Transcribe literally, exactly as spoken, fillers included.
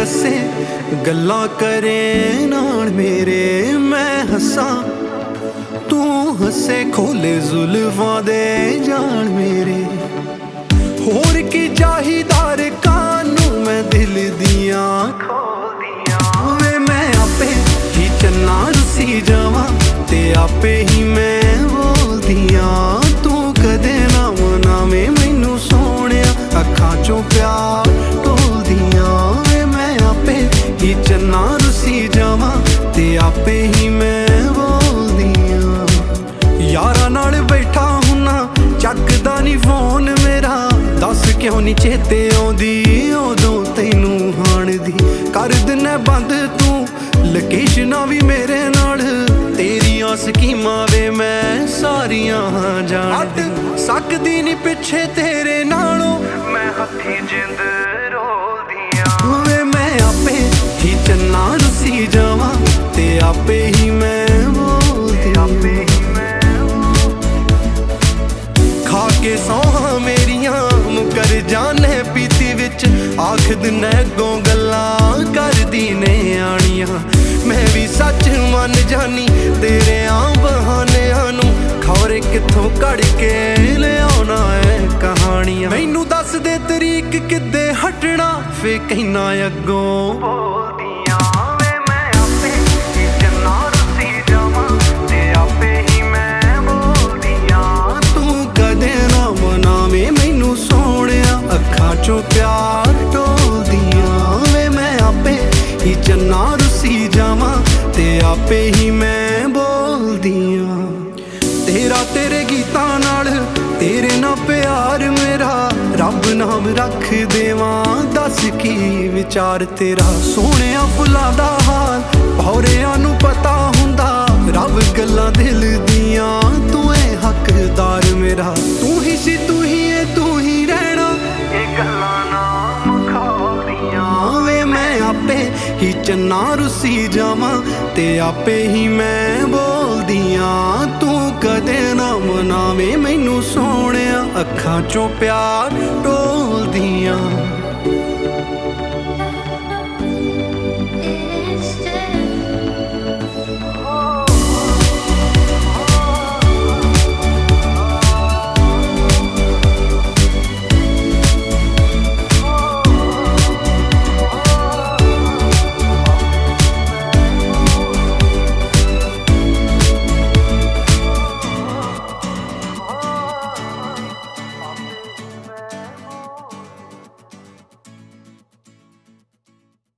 हसे गल्लां करे नाल मेरे, मैं हसा तू हसे खोले जुल्फां दे जाल मेरे। होर की चाहिदार कानू मैं दिल दियां वे, मैं आपे ही चन्ना रुसी जावां ते आपे ही मैं बोलदियां। तू कदे ना मनावे मैनू सोहणिया, अखां चों प्यार ढोलदियां वे, मैं आपे ही चन्ना रुसी जावां ते आपे ही मैं बोलदियां। यारां नाल बैठा हुन्ना चकदा नी फोन मेरा, दस क्यों नी चेते आउंदी उदों तैनू हाण दी। कर दिन्ना बंद तू लोकेशनां भी मेरे नाल, तेरियां स्कीमां वे मैं सारियां जाण हट सकदी नी पिछे तेरे नालों, मैं हत्थी जिंद रोलदियां वे, मैं आपे ही चन्ना रुसी जावां ते आपे ही मैं बोलदियां। खा के सौहां मेरियां मुकर जाने पीती विच, आख दिना अगों गल्लां करदी ने आनियां। मैं भी सच मन जानी तेरे आ बहानियां नू, खौरे कित्थों कड़ के लियाउणा है कहानियां। मैनू दस दे तरीक किद्दे हटना फे कहना अगों बोलदियां वे, मैं आपे ही चन्ना रुसी जावां ते आपे ही मैं बोलदियां। तू कदे ना मनावे मैनू सोहणिया, अखां चों प्यार ढोलदियां वे, मैं आपे ही चन्ना रुसी जावां ते आपे ही मैं बोलदियां। तेरा तेरे गीतां नाल तेरे ना प्यार मेरा, रब नाम रख देवां दस की विचार तेरा। सोहणिया फुल्लां दा हाल भौरियां नू पता हुंदा, रब गल्लां दिल दियां तू ऐ हकदार मेरा। तू ही सी तू ही है तू ही रहना, ये गल्लां ना मुखादियां वे, मैं आपे ही चन्ना रुसी जावां ते आपे ही मैं बोलदियां। तू कदे ना मनावे मैनू सोहणिया, अखां चों प्यार ढोलदियां।